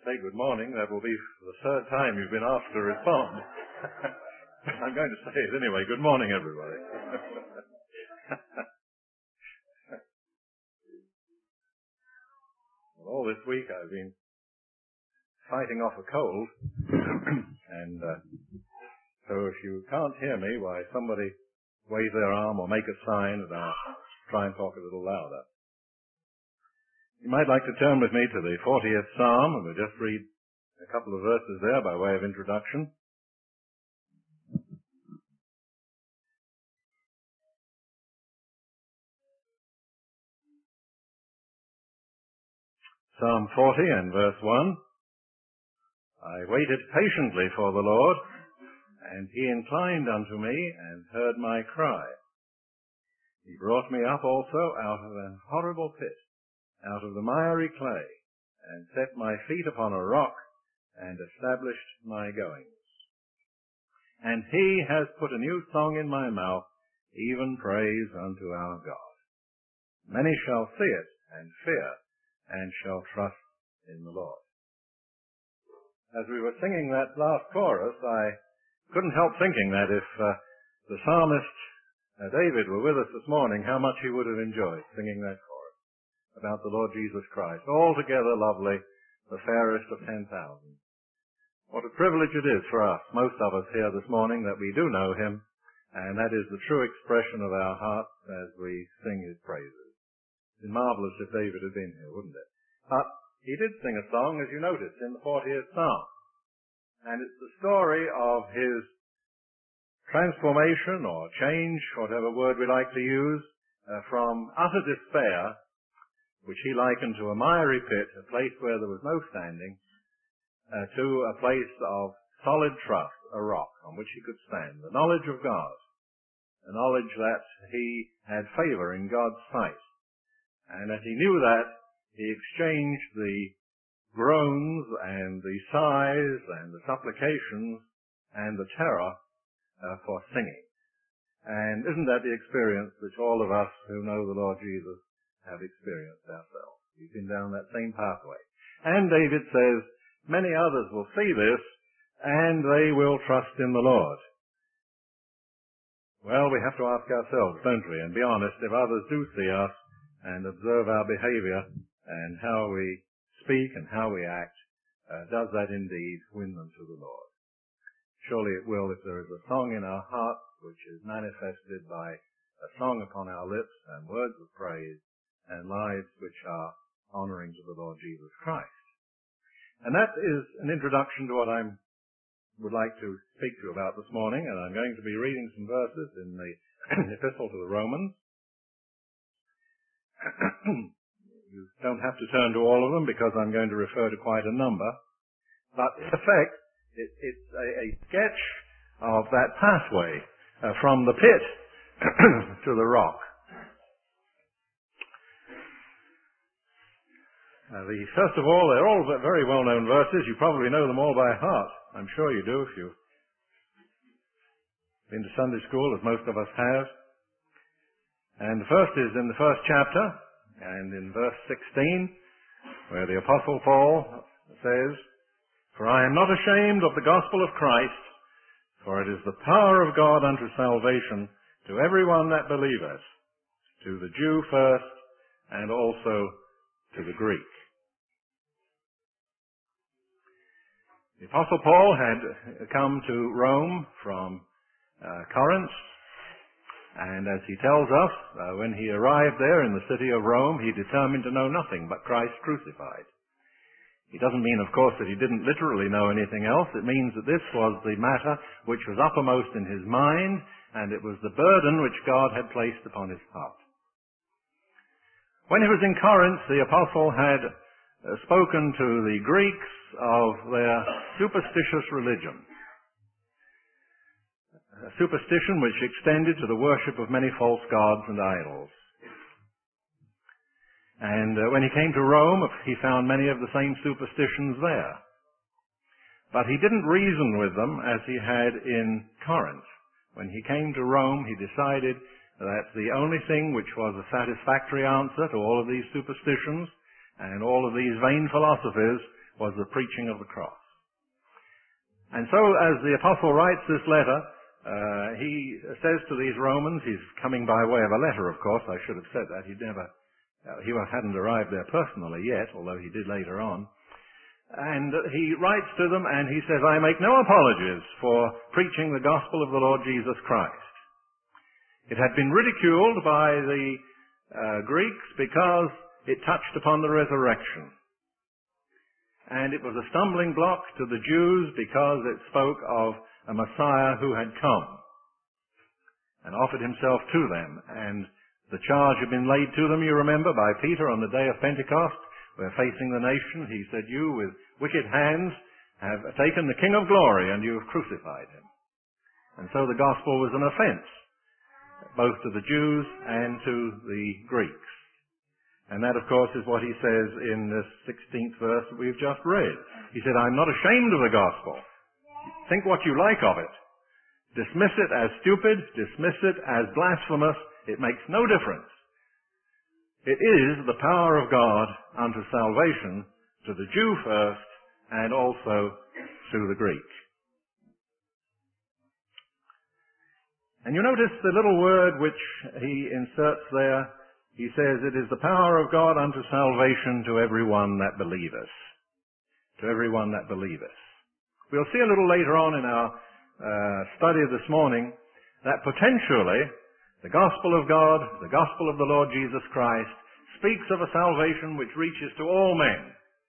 say good morning, that will be the third time you've been asked to respond. I'm going to say it anyway. Good morning, everybody. Well, all this week I've been fighting off a cold, and so if you can't hear me, why, somebody wave their arm or make a sign, and I'll try and talk a little louder. You might like to turn with me to the 40th Psalm, and we'll just read a couple of verses there by way of introduction. Psalm 40 and verse 1. I waited patiently for the Lord, and he inclined unto me and heard my cry. He brought me up also out of an horrible pit, out of the miry clay, and set my feet upon a rock, and established my goings. And he has put a new song in my mouth, even praise unto our God. Many shall see it, and fear, and shall trust in the Lord. As we were singing that last chorus, I couldn't help thinking that if the psalmist David were with us this morning, how much he would have enjoyed singing that chorus about the Lord Jesus Christ. Altogether lovely, the fairest of 10,000. What a privilege it is for us, most of us here this morning, that we do know him, and that is the true expression of our hearts as we sing his praises. It's marvelous if David had been here, wouldn't it? But he did sing a song, as you noticed, in the 40th Psalm. And it's the story of his transformation or change, whatever word we like to use, from utter despair, which he likened to a miry pit, a place where there was no standing, to a place of solid trust, a rock on which he could stand, the knowledge of God, the knowledge that he had favor in God's sight. And as he knew that, he exchanged the groans and the sighs and the supplications and the terror for singing. And isn't that the experience which all of us who know the Lord Jesus have experienced ourselves? We've been down that same pathway. And David says, many others will see this, and they will trust in the Lord. Well, we have to ask ourselves, don't we, and be honest, if others do see us and observe our behavior and how we speak and how we act, does that indeed win them to the Lord? Surely it will if there is a song in our heart which is manifested by a song upon our lips and words of praise and lives which are honoring to the Lord Jesus Christ. And that is an introduction to what I would like to speak to you about this morning, and I'm going to be reading some verses in the Epistle to the Romans. You don't have to turn to all of them because I'm going to refer to quite a number. But in effect, it's a sketch of that pathway from the pit to the rock. First of all, they're all very well-known verses. You probably know them all by heart. I'm sure you do if you've been to Sunday school, as most of us have. And the first is in the first chapter, and in verse 16, where the Apostle Paul says, For I am not ashamed of the gospel of Christ, for it is the power of God unto salvation to everyone that believeth, to the Jew first, and also to the Greek. The Apostle Paul had come to Rome from Corinth, and as he tells us, when he arrived there in the city of Rome, he determined to know nothing but Christ crucified. He doesn't mean, of course, that he didn't literally know anything else. It means that this was the matter which was uppermost in his mind, and it was the burden which God had placed upon his heart. When he was in Corinth, the apostle had spoken to the Greeks of their superstitious religion. A superstition which extended to the worship of many false gods and idols. And when he came to Rome, he found many of the same superstitions there. But he didn't reason with them as he had in Corinth. When he came to Rome, he decided that the only thing which was a satisfactory answer to all of these superstitions and all of these vain philosophies was the preaching of the cross. And so as the apostle writes this letter, he says to these Romans, he's coming by way of a letter, of course, I should have said that. He hadn't arrived there personally yet, although he did later on. And he writes to them and he says, I make no apologies for preaching the gospel of the Lord Jesus Christ. It had been ridiculed by the Greeks because it touched upon the resurrection. And it was a stumbling block to the Jews because it spoke of a Messiah who had come and offered himself to them. And the charge had been laid to them, you remember, by Peter on the day of Pentecost, where facing the nation, he said, you with wicked hands have taken the King of glory and you have crucified him. And so the gospel was an offense, both to the Jews and to the Greeks. And that, of course, is what he says in this 16th verse that we've just read. He said, I'm not ashamed of the gospel. Think what you like of it. Dismiss it as stupid, dismiss it as blasphemous. It makes no difference. It is the power of God unto salvation to the Jew first and also to the Greek. And you notice the little word which he inserts there. He says, it is the power of God unto salvation to everyone that believeth. To everyone that believeth. We'll see a little later on in our study this morning that potentially the gospel of God, the gospel of the Lord Jesus Christ, speaks of a salvation which reaches to all men.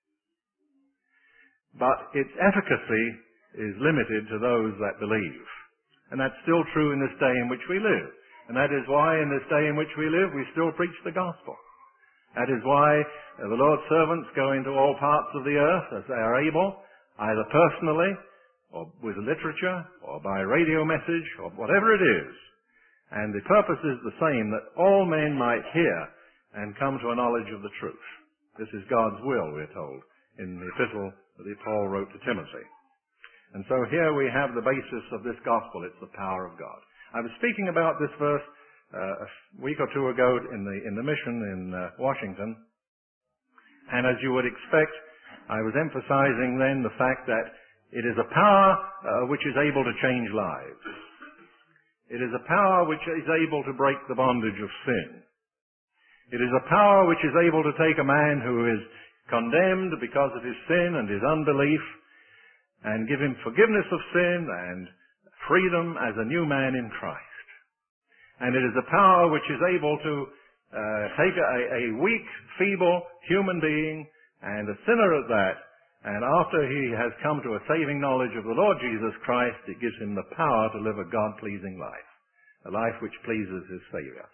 But its efficacy is limited to those that believe. And that's still true in this day in which we live. And that is why in this day in which we live, we still preach the gospel. That is why the Lord's servants go into all parts of the earth as they are able, either personally, or with literature, or by radio message, or whatever it is. And the purpose is the same, that all men might hear and come to a knowledge of the truth. This is God's will, we're told, in the epistle that Paul wrote to Timothy. And so here we have the basis of this gospel. It's the power of God. I was speaking about this verse a week or two ago in the mission in Washington, and as you would expect, I was emphasizing then the fact that it is a power which is able to change lives. It is a power which is able to break the bondage of sin. It is a power which is able to take a man who is condemned because of his sin and his unbelief and give him forgiveness of sin and freedom as a new man in Christ. And it is a power which is able to take a weak, feeble human being and a sinner at that, and after he has come to a saving knowledge of the Lord Jesus Christ, it gives him the power to live a God-pleasing life, a life which pleases his Savior.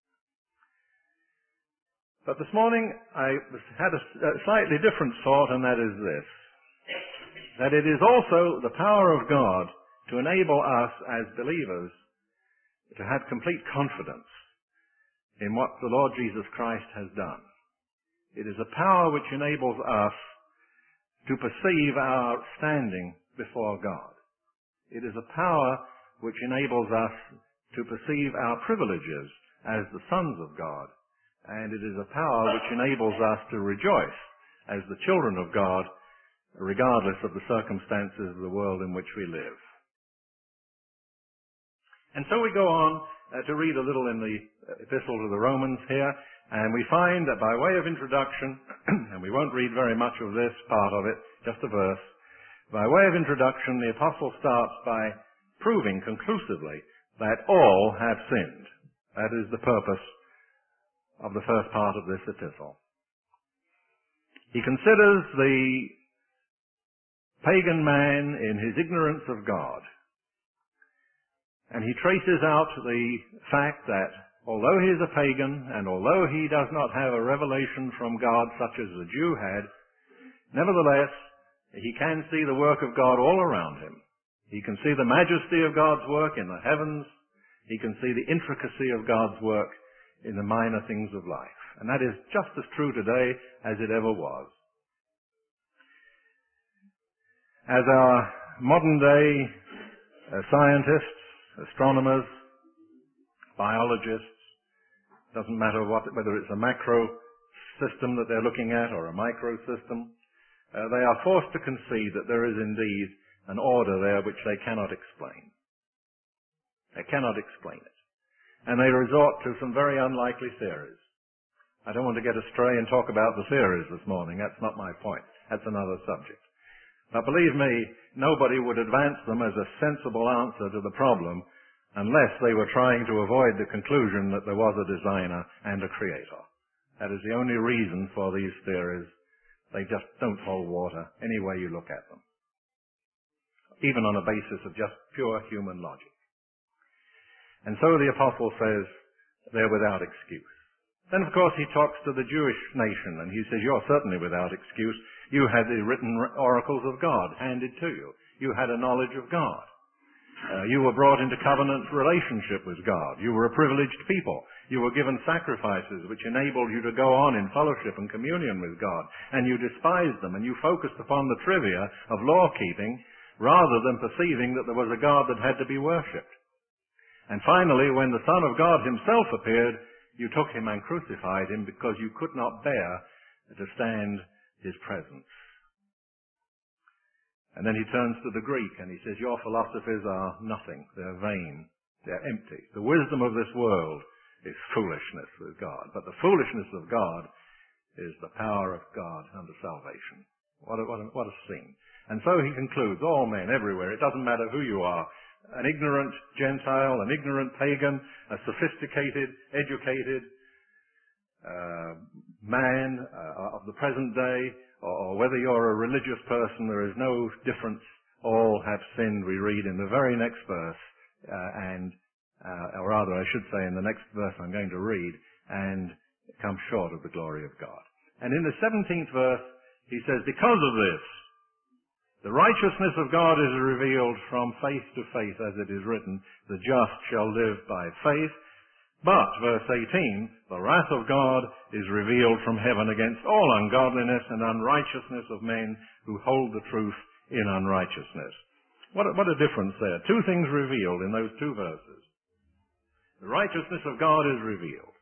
But this morning I had a slightly different thought, and that is this, that it is also the power of God to enable us as believers to have complete confidence in what the Lord Jesus Christ has done. It is a power which enables us to perceive our standing before God. It is a power which enables us to perceive our privileges as the sons of God. And it is a power which enables us to rejoice as the children of God, regardless of the circumstances of the world in which we live. And so we go on to read a little in the epistle to the Romans here, and we find that by way of introduction, and we won't read very much of this part of it, just a verse, by way of introduction, the apostle starts by proving conclusively that all have sinned. That is the purpose of the first part of this epistle. He considers the pagan man in his ignorance of God. And he traces out the fact that although he is a pagan and although he does not have a revelation from God such as the Jew had, nevertheless, he can see the work of God all around him. He can see the majesty of God's work in the heavens. He can see the intricacy of God's work in the minor things of life. And that is just as true today as it ever was. As our modern day scientists, astronomers, biologists, doesn't matter whether it's a macro system that they're looking at or a micro system, they are forced to concede that there is indeed an order there which they cannot explain. They cannot explain it. And they resort to some very unlikely theories. I don't want to get astray and talk about the theories this morning. That's not my point. That's another subject. But believe me, nobody would advance them as a sensible answer to the problem unless they were trying to avoid the conclusion that there was a designer and a creator. That is the only reason for these theories. They just don't hold water any way you look at them, even on a basis of just pure human logic. And so the apostle says they're without excuse. Then, of course, he talks to the Jewish nation, and he says, you're certainly without excuse. You had the written oracles of God handed to you. You had a knowledge of God. You were brought into covenant relationship with God. You were a privileged people. You were given sacrifices which enabled you to go on in fellowship and communion with God. And you despised them, and you focused upon the trivia of law-keeping rather than perceiving that there was a God that had to be worshipped. And finally, when the Son of God himself appeared, you took him and crucified him because you could not bear to stand his presence. And then he turns to the Greek and he says, your philosophies are nothing. They're vain. They're empty. The wisdom of this world is foolishness with God. But the foolishness of God is the power of God unto salvation. What a scene. And so he concludes, all men everywhere, it doesn't matter who you are, an ignorant Gentile, an ignorant pagan, a sophisticated, educated man of the present day, or whether you're a religious person, there is no difference. All have sinned, we read in the very next verse, or rather I should say in the next verse I'm going to read, and come short of the glory of God. And in the 17th verse, he says, because of this, the righteousness of God is revealed from faith to faith, as it is written, the just shall live by faith. But, verse 18, the wrath of God is revealed from heaven against all ungodliness and unrighteousness of men who hold the truth in unrighteousness. What a difference there. Two things revealed in those two verses. The righteousness of God is revealed.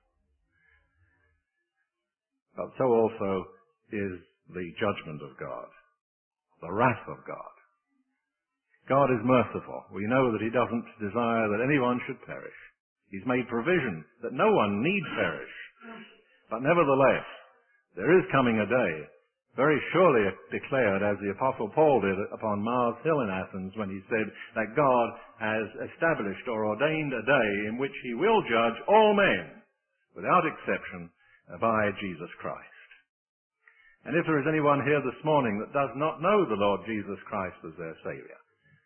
But so also is the judgment of God. The wrath of God. God is merciful. We know that he doesn't desire that anyone should perish. He's made provision that no one need perish. But nevertheless, there is coming a day, very surely declared as the Apostle Paul did upon Mars Hill in Athens when he said that God has established or ordained a day in which he will judge all men, without exception, by Jesus Christ. And if there is anyone here this morning that does not know the Lord Jesus Christ as their Savior,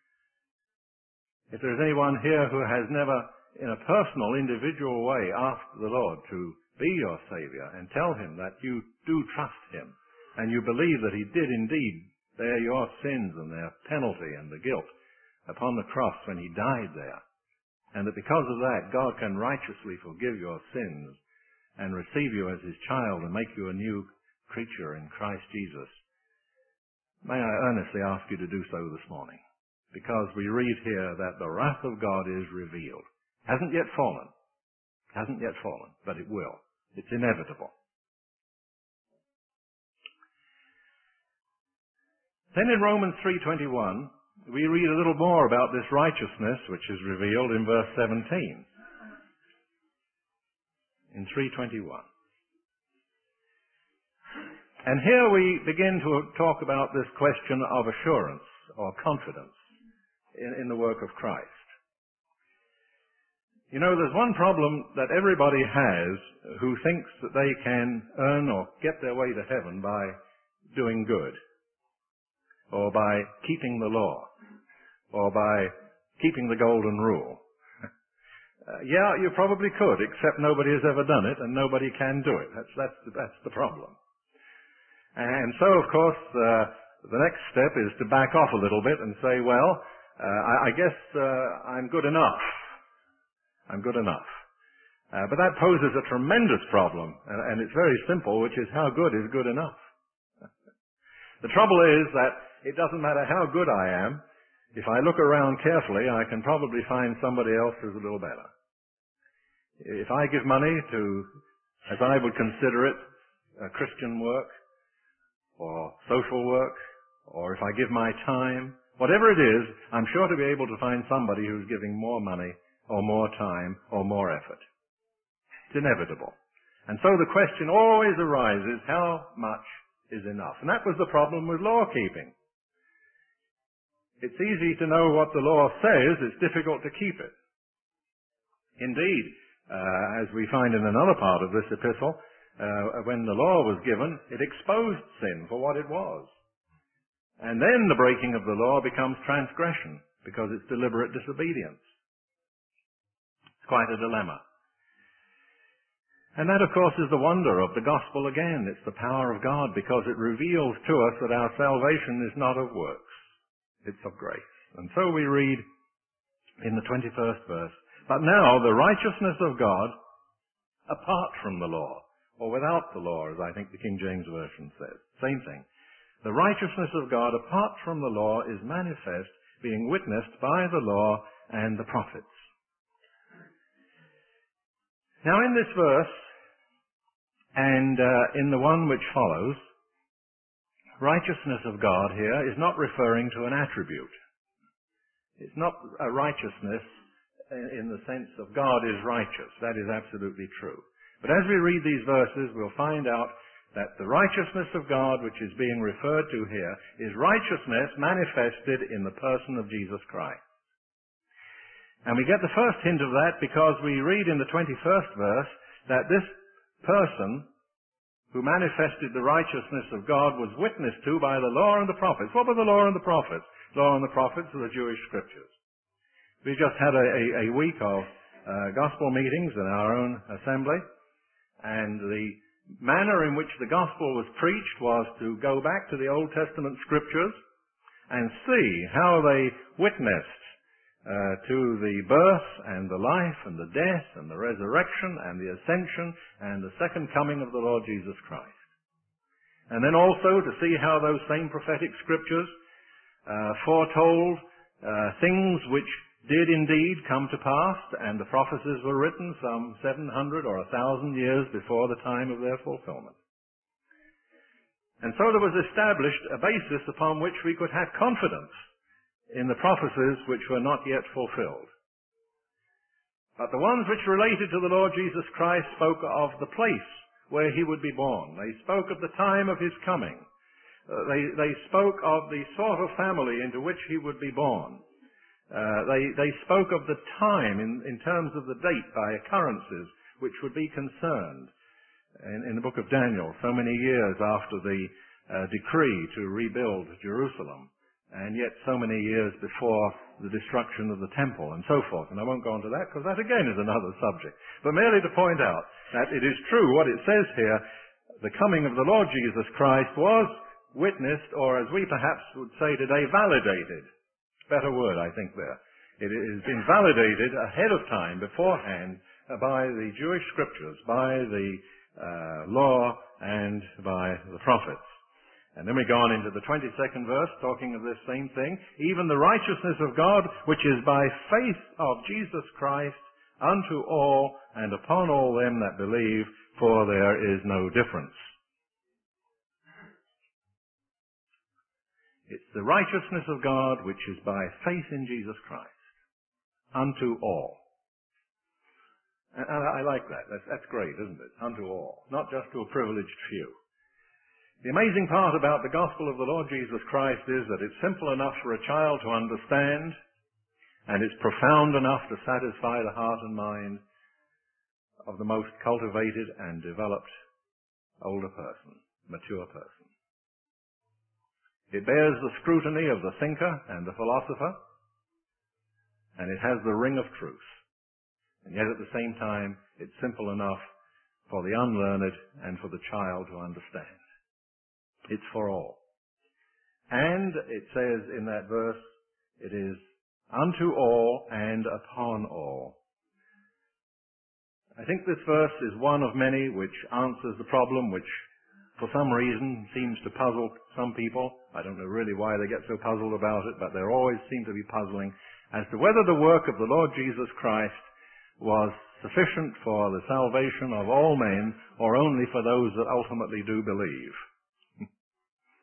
if there is anyone here who has never, in a personal, individual way, asked the Lord to be your Savior and tell him that you do trust him and you believe that he did indeed bear your sins and their penalty and the guilt upon the cross when he died there, and that because of that God can righteously forgive your sins and receive you as his child and make you a new creature in Christ Jesus, may I earnestly ask you to do so this morning, because we read here that the wrath of God is revealed. Hasn't yet fallen, but it will. It's inevitable. Then in Romans 3:21, we read a little more about this righteousness which is revealed in verse 17. In 3:21. And here we begin to talk about this question of assurance or confidence in the work of Christ. You know, there's one problem that everybody has who thinks that they can earn or get their way to heaven by doing good, or by keeping the law, or by keeping the golden rule. Yeah, you probably could, except nobody has ever done it and nobody can do it. That's the problem. And so, of course, the next step is to back off a little bit and say, well, I guess I'm good enough. But that poses a tremendous problem, and it's very simple, which is how good is good enough? The trouble is that it doesn't matter how good I am. If I look around carefully, I can probably find somebody else who's a little better. If I give money to, as I would consider it, Christian work, or social work, or if I give my time, whatever it is, I'm sure to be able to find somebody who's giving more money or more time or more effort. It's inevitable. And so the question always arises, how much is enough? And that was the problem with law keeping. It's easy to know what the law says, it's difficult to keep it. Indeed, as we find in another part of this epistle, when the law was given, it exposed sin for what it was. And then the breaking of the law becomes transgression, because it's deliberate disobedience. It's quite a dilemma. And that, of course, is the wonder of the gospel again. It's the power of God, because it reveals to us that our salvation is not of works. It's of grace. And so we read in the 21st verse, "But now the righteousness of God, apart from the law," or without the law, as I think the King James Version says. Same thing. "The righteousness of God, apart from the law, is manifest, being witnessed by the law and the prophets." Now in this verse, and in the one which follows, righteousness of God here is not referring to an attribute. It's not a righteousness in the sense of God is righteous. That is absolutely true. But as we read these verses, we'll find out that the righteousness of God, which is being referred to here, is righteousness manifested in the person of Jesus Christ. And we get the first hint of that because we read in the 21st verse that this person who manifested the righteousness of God was witnessed to by the law and the prophets. What were the law and the prophets? Law and the prophets are the Jewish scriptures. We just had a week of gospel meetings in our own assembly, and the manner in which the gospel was preached was to go back to the Old Testament scriptures and see how they witnessed to the birth and the life and the death and the resurrection and the ascension and the second coming of the Lord Jesus Christ. And then also to see how those same prophetic scriptures foretold things which did indeed come to pass, and the prophecies were written some 700 or 1,000 years before the time of their fulfillment. And so there was established a basis upon which we could have confidence in the prophecies which were not yet fulfilled. But the ones which related to the Lord Jesus Christ spoke of the place where he would be born. They spoke of the time of his coming. They spoke of the sort of family into which he would be born. They spoke of the time in terms of the date by occurrences which would be concerned. In the book of Daniel, so many years after the decree to rebuild Jerusalem, and yet so many years before the destruction of the temple, and so forth. And I won't go into that, because that again is another subject. But merely to point out that it is true what it says here, the coming of the Lord Jesus Christ was witnessed, or as we perhaps would say today, validated. Better word, I think, there. It has been validated ahead of time, beforehand, by the Jewish scriptures, by the law, and by the prophets. And then we go on into the 22nd verse, talking of this same thing. "Even the righteousness of God, which is by faith of Jesus Christ, unto all and upon all them that believe, for there is no difference." It's the righteousness of God, which is by faith in Jesus Christ, unto all. And I like that. That's great, isn't it? Unto all. Not just to a privileged few. The amazing part about the gospel of the Lord Jesus Christ is that it's simple enough for a child to understand, and it's profound enough to satisfy the heart and mind of the most cultivated and developed older person, mature person. It bears the scrutiny of the thinker and the philosopher, and it has the ring of truth. And yet at the same time, it's simple enough for the unlearned and for the child to understand. It's for all. And it says in that verse, it is unto all and upon all. I think this verse is one of many which answers the problem which for some reason seems to puzzle some people. I don't know really why they get so puzzled about it, but they always seem to be puzzling as to whether the work of the Lord Jesus Christ was sufficient for the salvation of all men or only for those that ultimately do believe.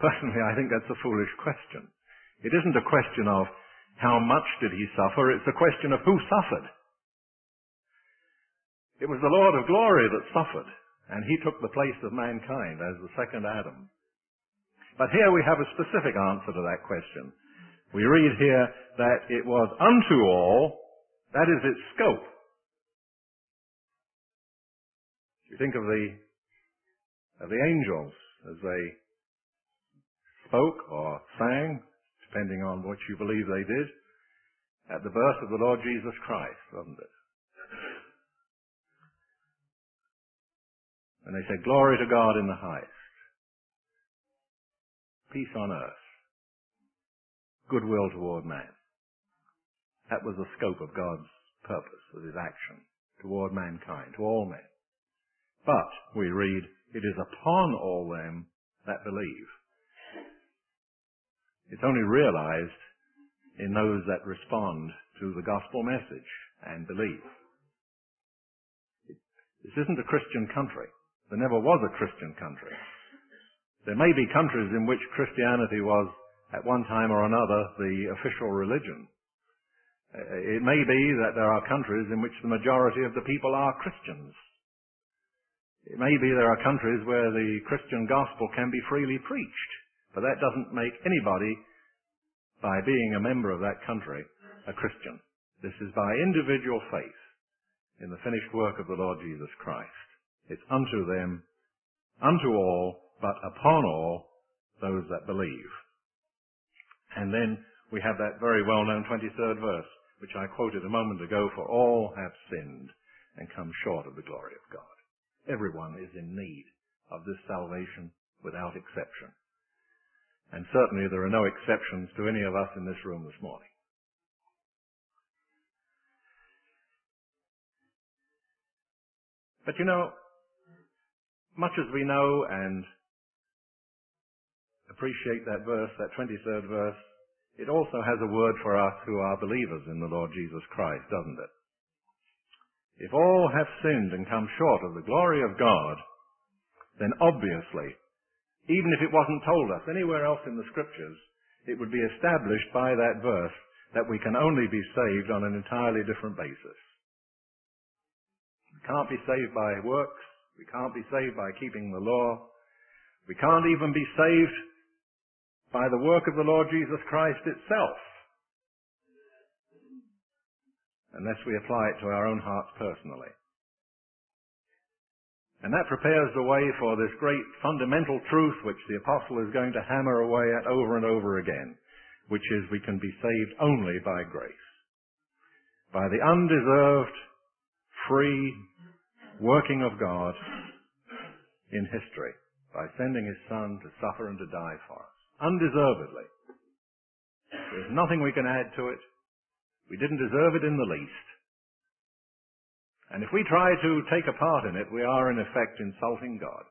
Personally, I think that's a foolish question. It isn't a question of how much did he suffer, it's a question of who suffered. It was the Lord of glory that suffered, and he took the place of mankind as the second Adam. But here we have a specific answer to that question. We read here that it was unto all, that is its scope. You think of the angels as they spoke or sang, depending on what you believe they did, at the birth of the Lord Jesus Christ, wasn't it? And they said, "Glory to God in the highest, peace on earth, goodwill toward man." That was the scope of God's purpose, of his action toward mankind, to all men. But, we read, it is upon all them that believe. It's only realized in those that respond to the gospel message and believe. This isn't a Christian country. There never was a Christian country. There may be countries in which Christianity was, at one time or another, the official religion. It may be that there are countries in which the majority of the people are Christians. It may be there are countries where the Christian gospel can be freely preached, but that doesn't make anybody, by being a member of that country, a Christian. This is by individual faith in the finished work of the Lord Jesus Christ. It's unto them, unto all, but upon all those that believe. And then we have that very well-known 23rd verse, which I quoted a moment ago, "For all have sinned and come short of the glory of God." Everyone is in need of this salvation without exception. And certainly there are no exceptions to any of us in this room this morning. But you know, much as we know and appreciate that verse, that 23rd verse, it also has a word for us who are believers in the Lord Jesus Christ, doesn't it? If all have sinned and come short of the glory of God, then obviously, even if it wasn't told us anywhere else in the Scriptures, it would be established by that verse that we can only be saved on an entirely different basis. We can't be saved by works. We can't be saved by keeping the law. We can't even be saved by the work of the Lord Jesus Christ itself, unless we apply it to our own hearts personally. And that prepares the way for this great fundamental truth which the apostle is going to hammer away at over and over again, which is we can be saved only by grace. By the undeserved, free working of God in history, by sending his Son to suffer and to die for us. Undeservedly. There's nothing we can add to it. We didn't deserve it in the least. And if we try to take a part in it, we are in effect insulting God.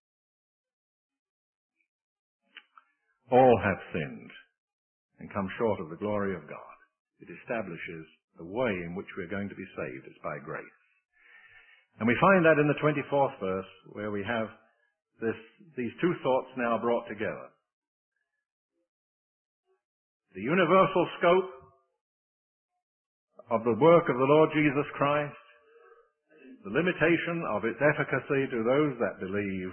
All have sinned and come short of the glory of God. It establishes the way in which we're going to be saved. It's by grace. And we find that in the 24th verse, where we have these two thoughts now brought together. The universal scope of the work of the Lord Jesus Christ, the limitation of its efficacy to those that believe,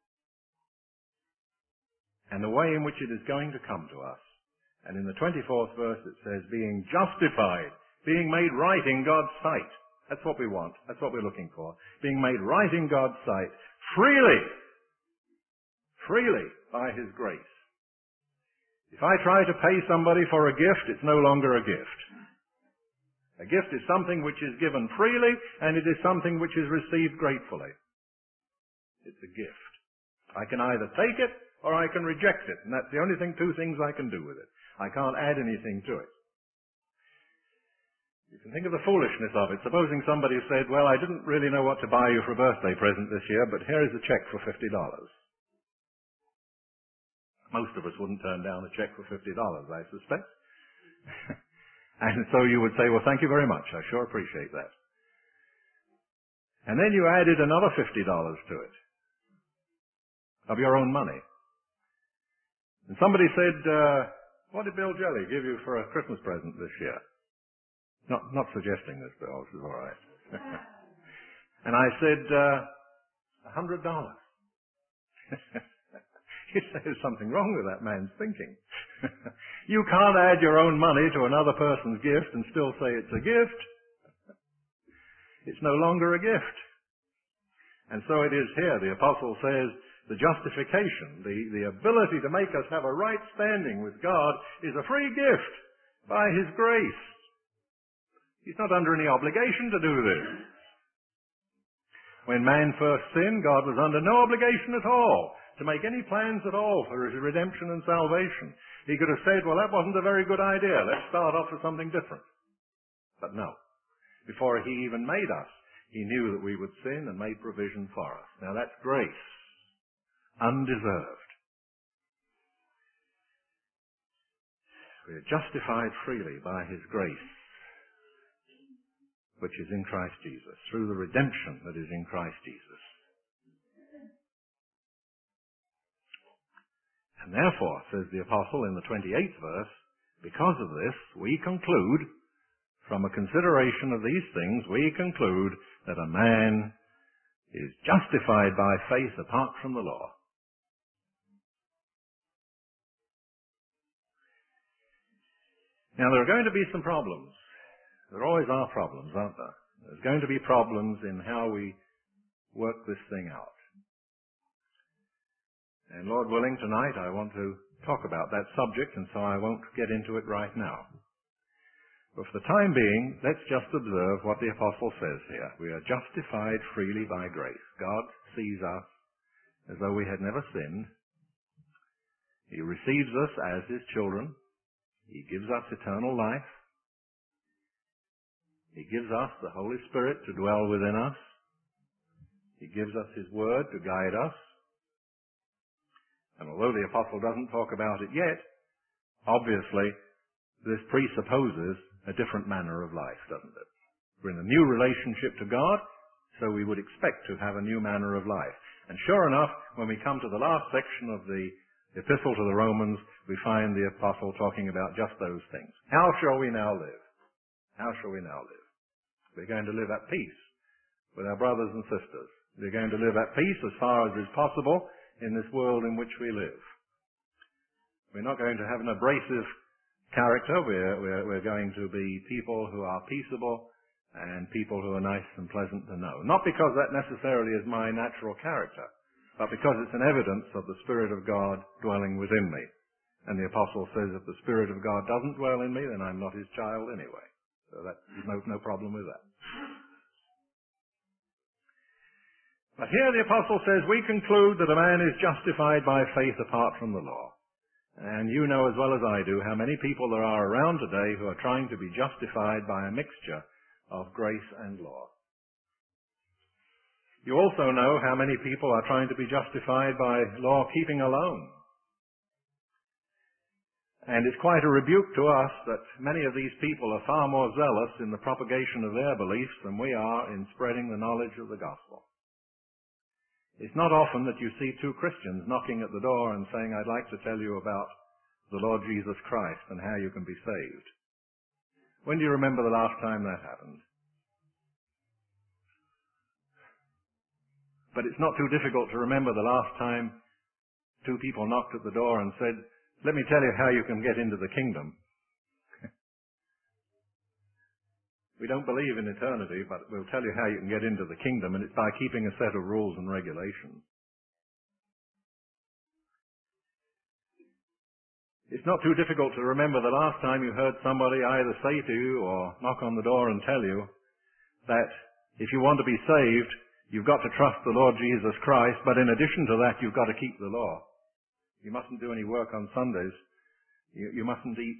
and the way in which it is going to come to us. And in the 24th verse it says, being justified, being made right in God's sight. That's what we want. That's what we're looking for. Being made right in God's sight, freely by his grace. If I try to pay somebody for a gift, it's no longer a gift. A gift is something which is given freely, and it is something which is received gratefully. It's a gift. I can either take it or I can reject it, and that's the only two things I can do with it. I can't add anything to it. You can think of the foolishness of it. Supposing somebody said, well, I didn't really know what to buy you for a birthday present this year, but here is a check for $50. Most of us wouldn't turn down a check for $50, I suspect. And so you would say, well, thank you very much. I sure appreciate that. And then you added another $50 to it, of your own money. And somebody said, what did Bill Jelly give you for a Christmas present this year? Not suggesting this, Bill. This is all right. And I said, $100. You say there's something wrong with that man's thinking. You can't add your own money to another person's gift and still say it's a gift. It's no longer a gift. And so it is here. The apostle says the justification, the ability to make us have a right standing with God is a free gift by His grace. He's not under any obligation to do this. When man first sinned, God was under no obligation at all to make any plans at all for His redemption and salvation. He could have said, well, that wasn't a very good idea. Let's start off with something different. But no. Before He even made us, He knew that we would sin and made provision for us. Now that's grace. Undeserved. We are justified freely by His grace, which is in Christ Jesus, through the redemption that is in Christ Jesus. And therefore, says the apostle in the 28th verse, because of this, we conclude, from a consideration of these things, we conclude that a man is justified by faith apart from the law. Now, there are going to be some problems. There always are problems, aren't there? There's going to be problems in how we work this thing out. And Lord willing, tonight I want to talk about that subject, and so I won't get into it right now. But for the time being, let's just observe what the apostle says here. We are justified freely by grace. God sees us as though we had never sinned. He receives us as His children. He gives us eternal life. He gives us the Holy Spirit to dwell within us. He gives us His Word to guide us. And although the apostle doesn't talk about it yet, obviously this presupposes a different manner of life, doesn't it? We're in a new relationship to God, so we would expect to have a new manner of life. And sure enough, when we come to the last section of the Epistle to the Romans, we find the apostle talking about just those things. How shall we now live? How shall we now live? We're going to live at peace with our brothers and sisters. We're going to live at peace as far as is possible in this world in which we live. We're not going to have an abrasive character. We're going to be people who are peaceable and people who are nice and pleasant to know. Not because that necessarily is my natural character, but because it's an evidence of the Spirit of God dwelling within me. And the apostle says if the Spirit of God doesn't dwell in me, then I'm not His child anyway. So there's no problem with that. But here the apostle says, we conclude that a man is justified by faith apart from the law. And you know as well as I do how many people there are around today who are trying to be justified by a mixture of grace and law. You also know how many people are trying to be justified by law keeping alone. And it's quite a rebuke to us that many of these people are far more zealous in the propagation of their beliefs than we are in spreading the knowledge of the gospel. It's not often that you see two Christians knocking at the door and saying, I'd like to tell you about the Lord Jesus Christ and how you can be saved. When do you remember the last time that happened? But it's not too difficult to remember the last time two people knocked at the door and said, let me tell you how you can get into the kingdom. We don't believe in eternity, but we'll tell you how you can get into the kingdom, and it's by keeping a set of rules and regulations. It's not too difficult to remember the last time you heard somebody either say to you or knock on the door and tell you that if you want to be saved, you've got to trust the Lord Jesus Christ, but in addition to that, you've got to keep the law. You mustn't do any work on Sundays. You mustn't eat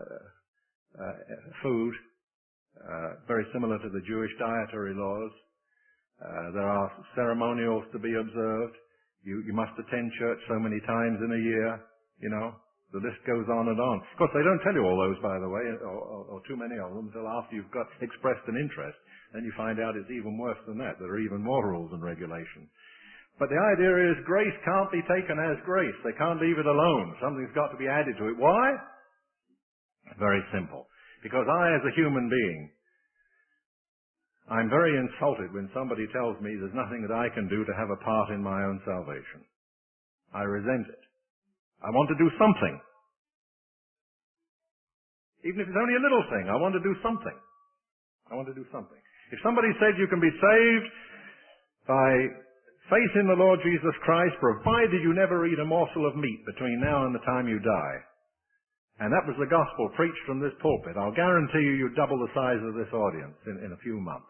food. Very similar to the Jewish dietary laws. There are ceremonials to be observed. You must attend church so many times in a year. You know, the list goes on and on. Of course, they don't tell you all those, by the way, or too many of them, until after you've expressed an interest. Then you find out it's even worse than that. There are even more rules and regulations. But the idea is grace can't be taken as grace. They can't leave it alone. Something's got to be added to it. Why? Very simple. Because I, as a human being, I'm very insulted when somebody tells me there's nothing that I can do to have a part in my own salvation. I resent it. I want to do something. Even if it's only a little thing, I want to do something. I want to do something. If somebody said you can be saved by faith in the Lord Jesus Christ, provided you never eat a morsel of meat between now and the time you die, and that was the gospel preached from this pulpit, I'll guarantee you you'd double the size of this audience in a few months.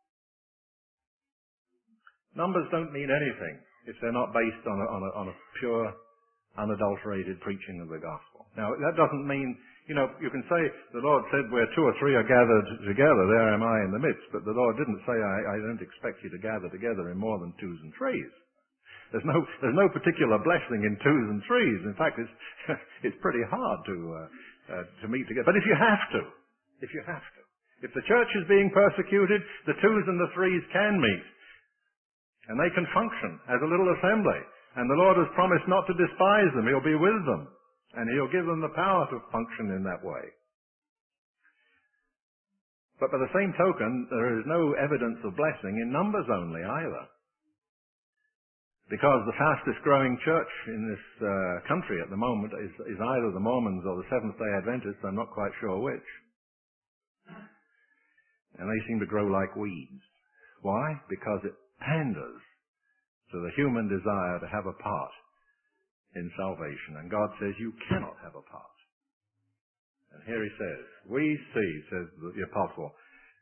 Numbers don't mean anything if they're not based on a pure, unadulterated preaching of the gospel. Now, that doesn't mean, you can say the Lord said where 2 or 3 are gathered together, there am I in the midst, but the Lord didn't say I don't expect you to gather together in more than 2s and 3s. There's no particular blessing in 2s and 3s. In fact, it's pretty hard to meet together. But if you have to, if the church is being persecuted, the 2s and the 3s can meet. And they can function as a little assembly. And the Lord has promised not to despise them. He'll be with them. And He'll give them the power to function in that way. But by the same token, there is no evidence of blessing in numbers only either. Because the fastest growing church in this country at the moment is either the Mormons or the Seventh-day Adventists. I'm not quite sure which. And they seem to grow like weeds. Why? Because it panders to the human desire to have a part in salvation. And God says, you cannot have a part. And here He says, we see, says the apostle,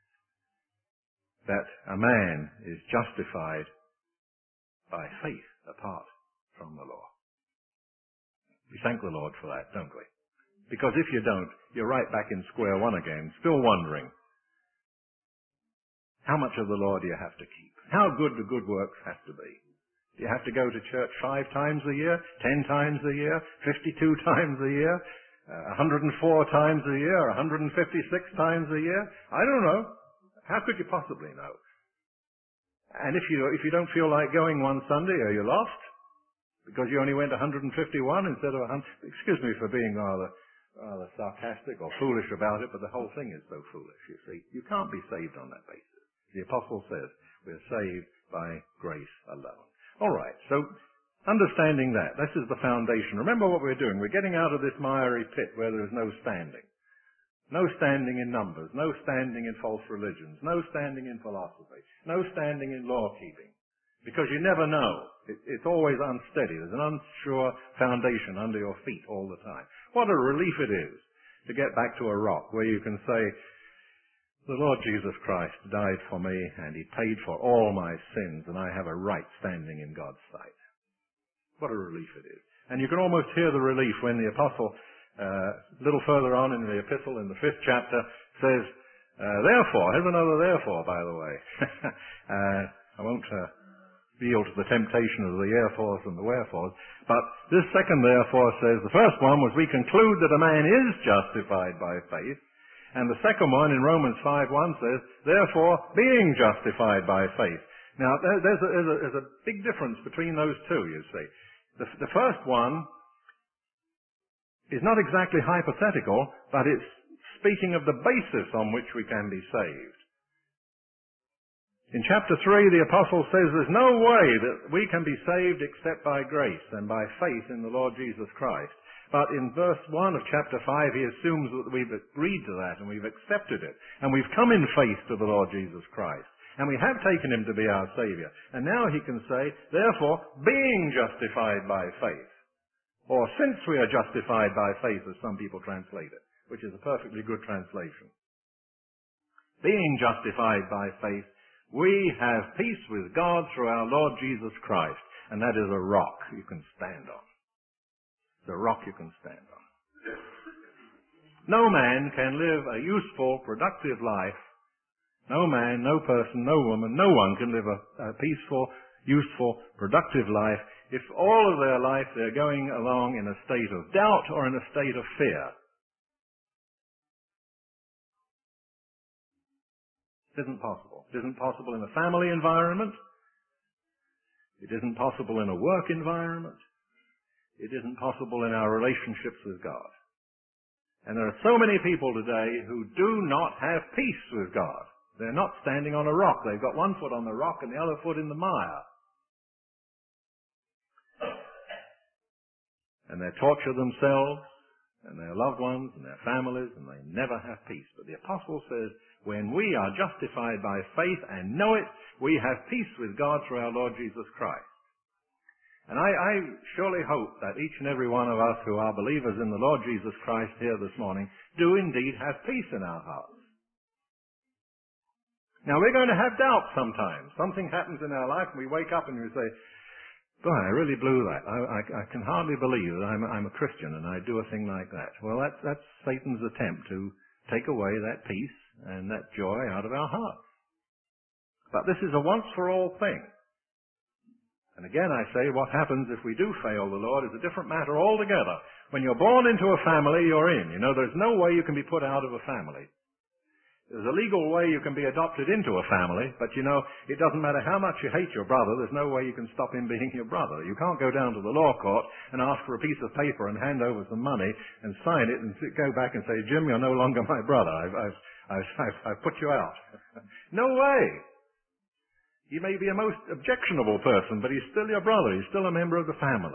that a man is justified by faith apart from the law. We thank the Lord for that, don't we? Because if you don't, you're right back in square one again, still wondering, how much of the law do you have to keep? How good do good works have to be? Do you have to go to church 5 times a year, 10 times a year, 52 times a year, 104 times a year, 156 times a year? I don't know. How could you possibly know? And if you don't feel like going one Sunday, are you lost? Because you only went 151 instead of 100. Excuse me for being rather sarcastic or foolish about it, but the whole thing is so foolish, you see. You can't be saved on that basis. The apostle says we're saved by grace alone. All right, so understanding that, this is the foundation. Remember what we're doing. We're getting out of this miry pit where there is no standing. No standing in numbers, no standing in false religions, no standing in philosophy, no standing in law-keeping. Because you never know. It's always unsteady. There's an unsure foundation under your feet all the time. What a relief it is to get back to a rock where you can say, the Lord Jesus Christ died for me and He paid for all my sins and I have a right standing in God's sight. What a relief it is. And you can almost hear the relief when the apostle, a little further on in the epistle, in the 5th chapter, says, therefore, here's another therefore, by the way. I won't yield to the temptation of the therefores and the wherefores, but this second therefore says, the first one was we conclude that a man is justified by faith, and the second one in Romans 5:1 says, therefore, being justified by faith. Now, there's a big difference between those two, you see. The first one is not exactly hypothetical, but it's speaking of the basis on which we can be saved. In chapter 3, the apostle says there's no way that we can be saved except by grace and by faith in the Lord Jesus Christ. But in verse 1 of chapter 5, he assumes that we've agreed to that and we've accepted it. And we've come in faith to the Lord Jesus Christ. And we have taken Him to be our Savior. And now he can say, therefore, being justified by faith. Or since we are justified by faith, as some people translate it, which is a perfectly good translation. Being justified by faith, we have peace with God through our Lord Jesus Christ. And that is a rock you can stand on. The rock you can stand on. No man can live a useful, productive life. No man, no person, no woman, no one can live a peaceful, useful, productive life if all of their life they're going along in a state of doubt or in a state of fear. It isn't possible. It isn't possible in a family environment. It isn't possible in a work environment. It isn't possible in our relationships with God. And there are so many people today who do not have peace with God. They're not standing on a rock. They've got one foot on the rock and the other foot in the mire. And they torture themselves and their loved ones and their families, and they never have peace. But the apostle says, when we are justified by faith and know it, we have peace with God through our Lord Jesus Christ. And I surely hope that each and every one of us who are believers in the Lord Jesus Christ here this morning do indeed have peace in our hearts. Now, we're going to have doubts sometimes. Something happens in our life and we wake up and we say, boy, I really blew that. I can hardly believe that I'm a Christian and I do a thing like that. Well, that's Satan's attempt to take away that peace and that joy out of our hearts. But this is a once-for-all thing. And again, I say, what happens if we do fail the Lord is a different matter altogether. When you're born into a family, you're in. You know, there's no way you can be put out of a family. There's a legal way you can be adopted into a family, but you know, it doesn't matter how much you hate your brother, there's no way you can stop him being your brother. You can't go down to the law court and ask for a piece of paper and hand over some money and sign it and go back and say, Jim, you're no longer my brother. I've put you out. No way. He may be a most objectionable person, but he's still your brother. He's still a member of the family.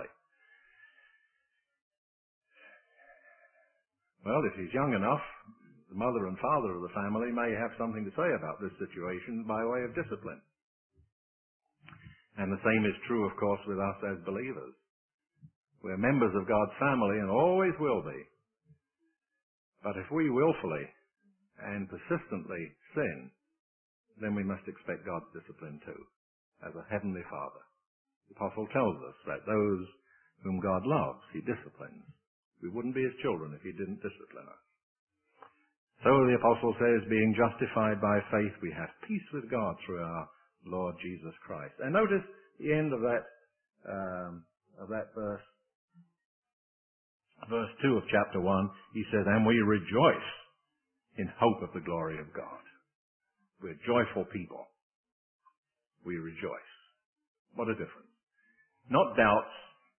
Well, if he's young enough, the mother and father of the family may have something to say about this situation by way of discipline. And the same is true, of course, with us as believers. We're members of God's family and always will be. But if we willfully and persistently sin, then we must expect God's discipline too, as a heavenly Father. The Apostle tells us that those whom God loves, He disciplines. We wouldn't be His children if He didn't discipline us. So the Apostle says, being justified by faith, we have peace with God through our Lord Jesus Christ. And notice the end of that verse. Verse 2 of chapter 1, he says, and we rejoice in hope of the glory of God. We're joyful people. We rejoice. What a difference. Not doubts,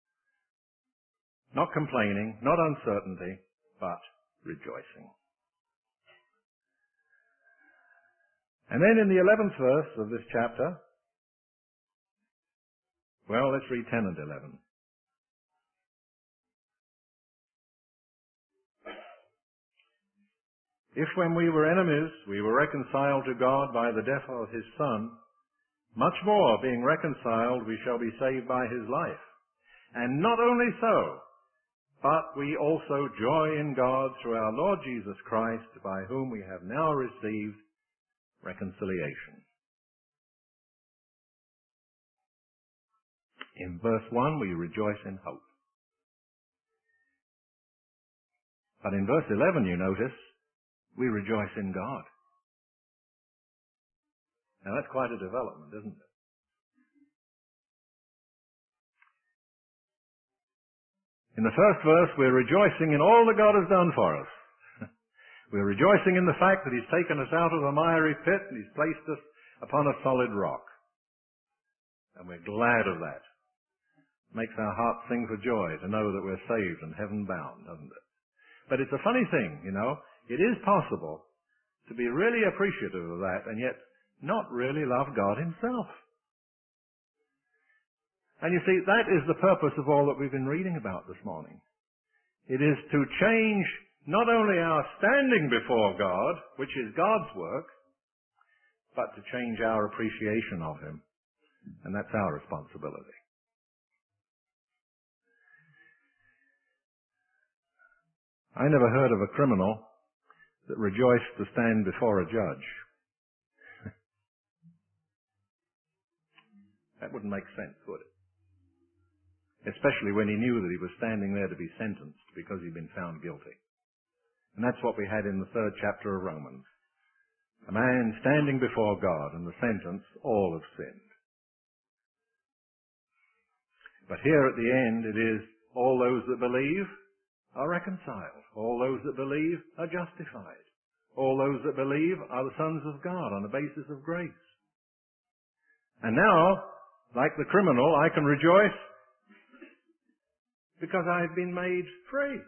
not complaining, not uncertainty, but rejoicing. And then in the 11th verse of this chapter, well, let's read 10 and 11. If when we were enemies, we were reconciled to God by the death of His Son, much more, being reconciled, we shall be saved by His life. And not only so, but we also joy in God through our Lord Jesus Christ, by whom we have now received reconciliation. In verse 1, we rejoice in hope. But in verse 11, you notice, we rejoice in God. Now that's quite a development, isn't it? In the first verse, we're rejoicing in all that God has done for us. We're rejoicing in the fact that He's taken us out of the miry pit and He's placed us upon a solid rock. And we're glad of that. It makes our hearts sing for joy to know that we're saved and heaven bound, doesn't it? But it's a funny thing, you know. It is possible to be really appreciative of that and yet not really love God Himself. And you see, that is the purpose of all that we've been reading about this morning. It is to change not only our standing before God, which is God's work, but to change our appreciation of Him. And that's our responsibility. I never heard of a criminal that rejoiced to stand before a judge. That wouldn't make sense, would it? Especially when he knew that he was standing there to be sentenced because he'd been found guilty. And that's what we had in the 3rd chapter of Romans. A man standing before God and the sentence, all have sinned. But here at the end it is, all those that believe are reconciled. All those that believe are justified. All those that believe are the sons of God on the basis of grace. And now, Like the criminal, I can rejoice because I've been made free.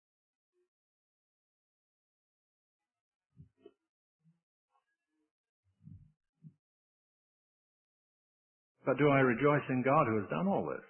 But do I rejoice in God who has done all this?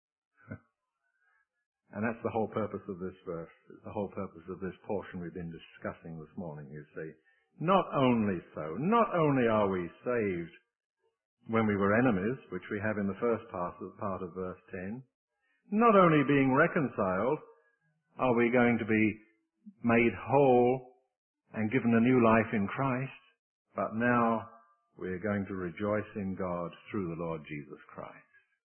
And that's the whole purpose of this verse. It's the whole purpose of this portion we've been discussing this morning, you see. Not only so, not only are we saved when we were enemies, which we have in the first part of verse 10, not only being reconciled are we going to be made whole and given a new life in Christ, but now we're going to rejoice in God through the Lord Jesus Christ.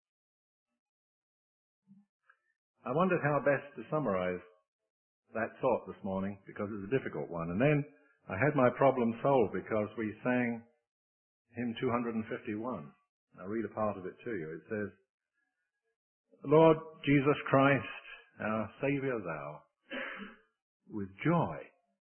I wondered how best to summarize that thought this morning, because it's a difficult one. And then I had my problem solved because we sang hymn 251. I'll read a part of it to you. It says, Lord Jesus Christ, our Saviour thou, with joy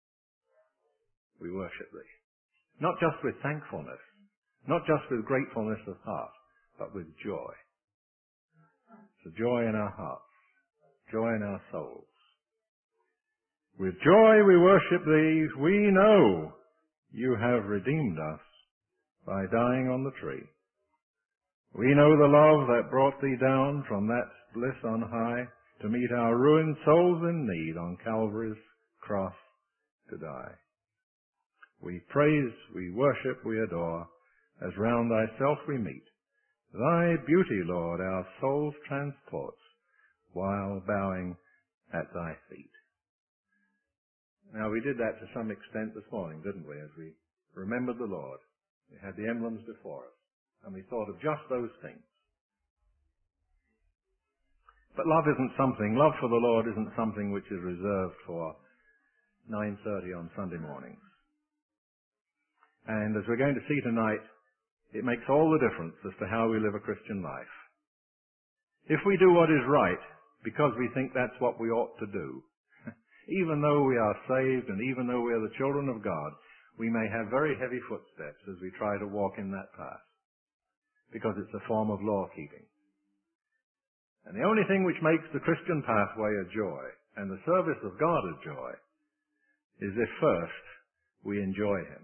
we worship thee. Not just with thankfulness, not just with gratefulness of heart, but with joy. So joy in our hearts, joy in our souls. With joy we worship thee, we know you have redeemed us by dying on the tree. We know the love that brought thee down from that bliss on high to meet our ruined souls in need on Calvary's cross to die. We praise, we worship, we adore, as round thyself we meet. Thy beauty, Lord, our souls transports, while bowing at thy feet. Now, we did that to some extent this morning, didn't we, as we remembered the Lord. We had the emblems before us, and we thought of just those things. But love for the Lord isn't something which is reserved for 9:30 on Sunday mornings. And as we're going to see tonight, it makes all the difference as to how we live a Christian life. If we do what is right, because we think that's what we ought to do, even though we are saved and even though we are the children of God, we may have very heavy footsteps as we try to walk in that path, because it's a form of law-keeping. And the only thing which makes the Christian pathway a joy and the service of God a joy is if first we enjoy Him.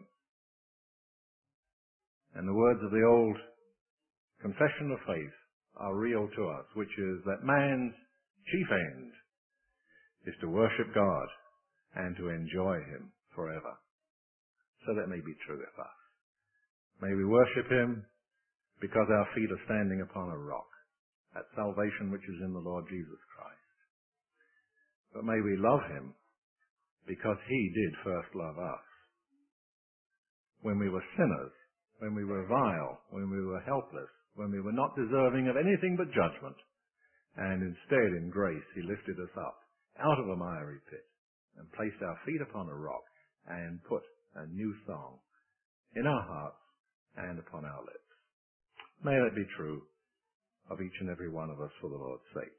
And the words of the old confession of faith are real to us, which is that man's chief end is to worship God and to enjoy Him forever. So that may be true of us. May we worship Him because our feet are standing upon a rock, that salvation which is in the Lord Jesus Christ. But may we love Him because He did first love us. When we were sinners, when we were vile, when we were helpless, when we were not deserving of anything but judgment, and instead in grace He lifted us up out of a miry pit and placed our feet upon a rock and put a new song in our hearts and upon our lips. May that be true of each and every one of us for the Lord's sake.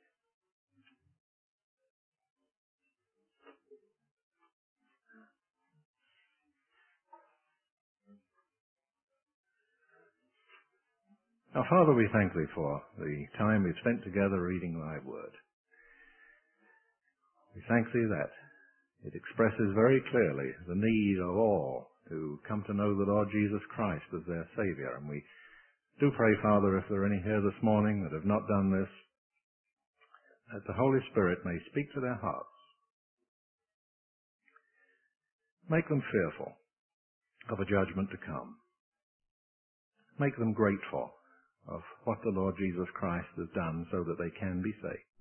Now, Father, we thank Thee for the time we've spent together reading Thy Word. We thank Thee that it expresses very clearly the need of all to come to know the Lord Jesus Christ as their Saviour. And we do pray, Father, if there are any here this morning that have not done this, that the Holy Spirit may speak to their hearts. Make them fearful of a judgment to come. Make them grateful of what the Lord Jesus Christ has done so that they can be saved.